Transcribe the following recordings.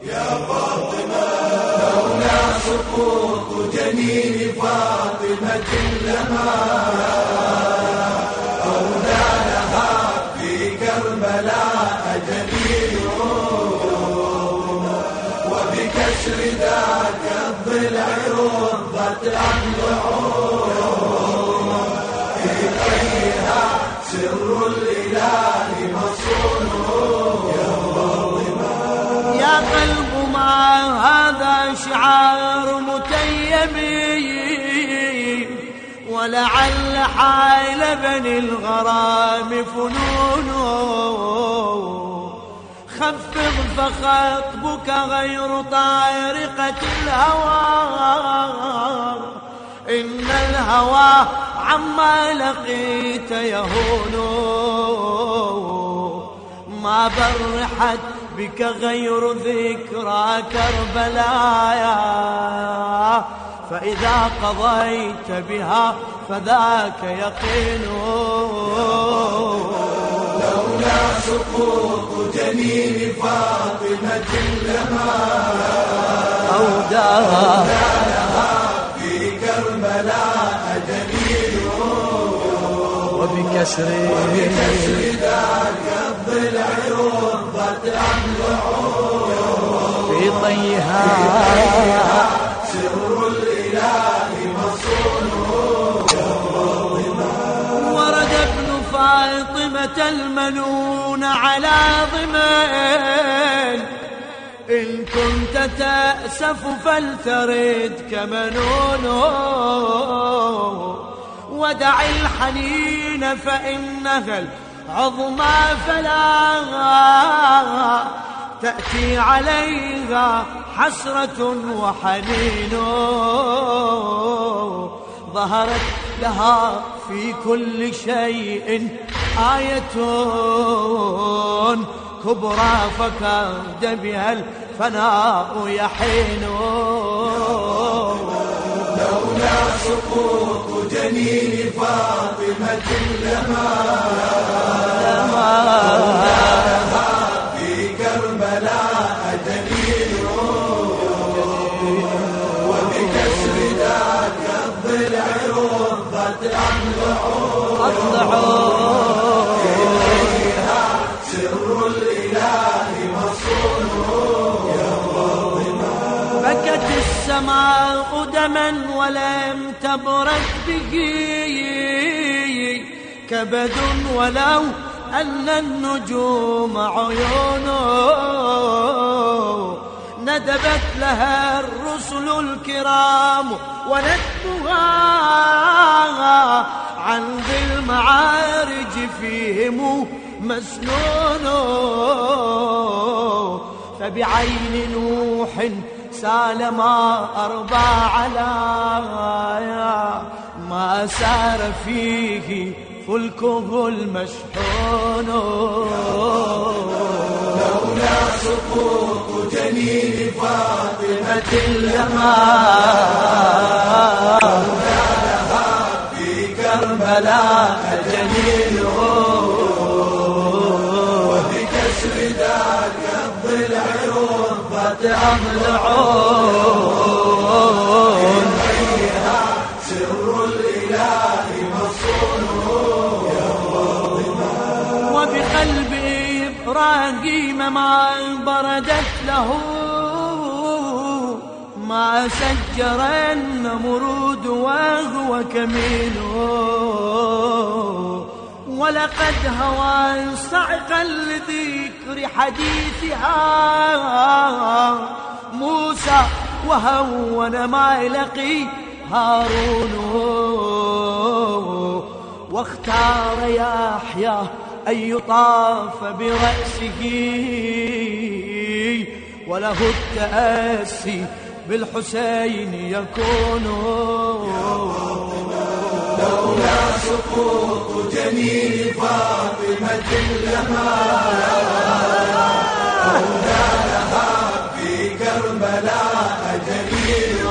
يا فاطمة، لولا سقوط جنين فاطمة لما أولى لها في كربلاء جليل، وبكسر ذاك الضلع رضت أضلعهم، في طيها سر الإله مصونه. يا قلب ما هذا شعار متيم، ولعل حال بني الغرام فنونه، خفض فخطبك غير طارقة الهوى، إن الهوى عما لقيت يهون، ما برحت بك غير ذكرى كربلاء، فإذا قضيت بها فذاك يقين. لولا سقوط جنين فاطمة لما أوداها في كربلاء جليل، وبكسر ذاك الضلع رضت أضلعهم، في طيها سر الإله مصونه. ورد ابن فاطمة المنون على ضمن، إن كنت تأسف فلتردك منونه، ودع الحنين فإنها العظمى فلا تأتي عليها حسرة وحنين، ظهرت لها في كل شيء آية كبرى فكاد بها الفناء يحين. لولا سقوط جنين فاطمة لما في كربلاء جليل، وبكسر ذاك الضلع رضت أضلعهم، إليها سر الإله مصونه. بكت السماء دما ولم تبرك به كبد، ولو أن النجوم عيونه، ندبت لها الرسل الكرام وندبها عن ذي المعارج فيهم مسنون، فبعين نوح سال ما أربى على ما سار فيه فلكه المشحون. لولا سقوط جنين فاطمة لما لها في كربلاء جليل، وبكسر ذاك الضلع رضت أضلعهم، إليها سر الإله مصونه. وبقلب إبراهيم ما بردت له ما سجر النمرود وهو كمين، ولقد هوى صعقا لذكر حديثها موسى، وهون ما يلقي هارون، واختار يحيى أن يطاف برأسه وله التأسي بالحسين يكون. لولا سقوط جنين فاطمة لما أولى لها في كربلاء جليل،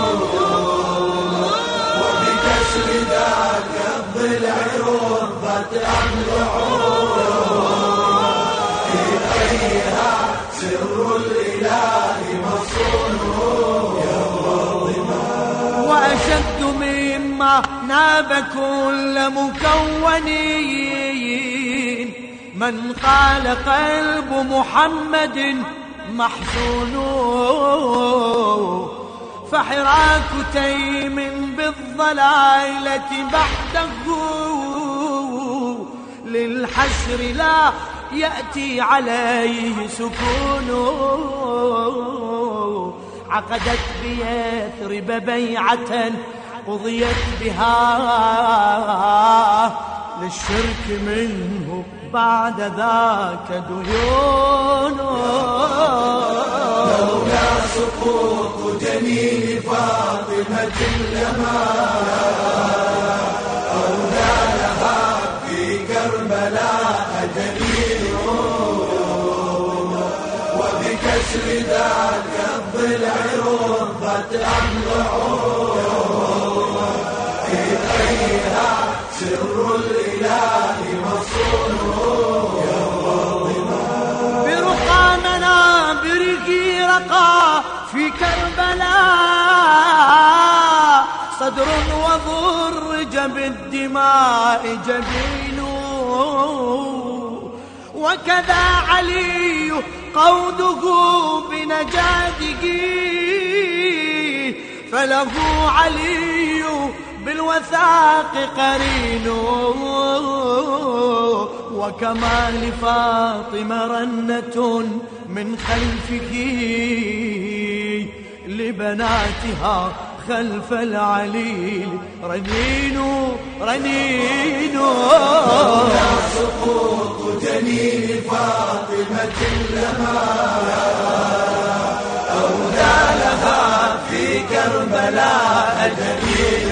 وبكسر ذاك الضلع رضت أضلعهم، في طيها سر الإله مصونه يا فاطمة. وأشد مما ناب كل مكونين من قال قلب محمد محزون، فحراك تيم بالضلالة بعده للحشر لا يأتي عليه سكون. عقدت بيثرب بيعة قضيت بها للشرك منه بعد ذاك ديون. لولا سقوط جنين فاطمة لما أولى لها في كربلاء جنين، وبكسر ذاك الضلع ربت أضلعه، في حيها سر الإله مصونه يا فاطمة. برقى منابره رقى في كربلاء صدر وضرج بالدماء جبين، وكذا علي قوده بنجاده فله علي بالوثاق قرين. وكما لفاطمة رنة من خلفه لبناتها خلف العليل رنين رنين. سقوط جنين فاطمة لما أولى لها في كربلاء جنين،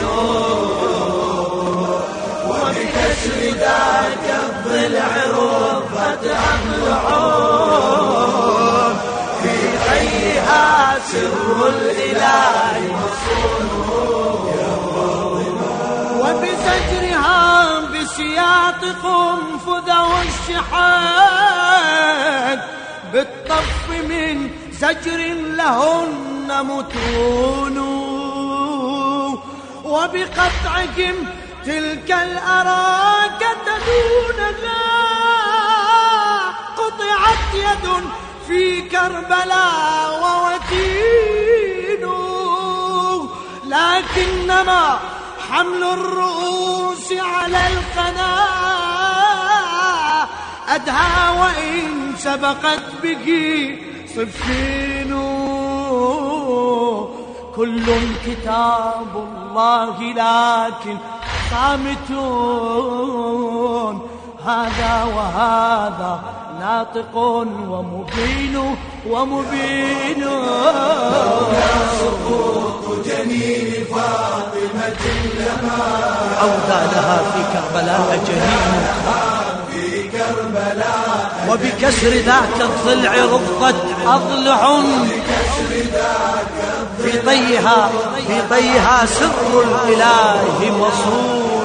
وبكسر ذاك الضلع رفت أضلعه، في حيها سر الإله مصونه يا فاطمة. وبزجرها بسياط قنفذ والشحاد بالطف من زجر لهن متون، وبقطعهم تلك الأراكة دونها قطعت يد في كربلاء ووتين. لكنما حمل الرؤوس على القناة أدهى وإن سبقت به صفين. كل كتاب الله لكن صامتون، هذا وهذا ناطق ومبين ومبين. سقوط جنين فاطمة لما أودى لها في كربلاء جنين، في كربلاء وبكسر ذاك الضلع رضت أضلع، في طيها سر الإله مصون،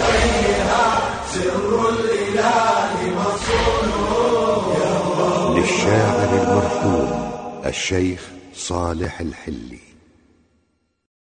سر الإله مصونه. للشاعر المرحوم الشيخ صالح الحلي.